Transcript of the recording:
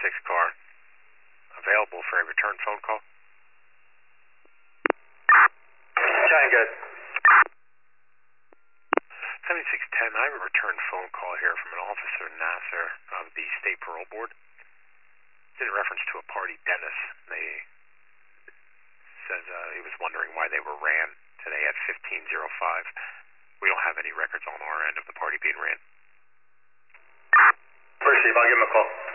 car available for a return phone call. Shine good. 7610, I have a return phone call here from an Officer Nasser of the State Parole Board. In reference to a party, Dennis. They says he was wondering why they were ran today at 15:05. We don't have any records on our end of the party being ran. First Chief, I'll give him a call.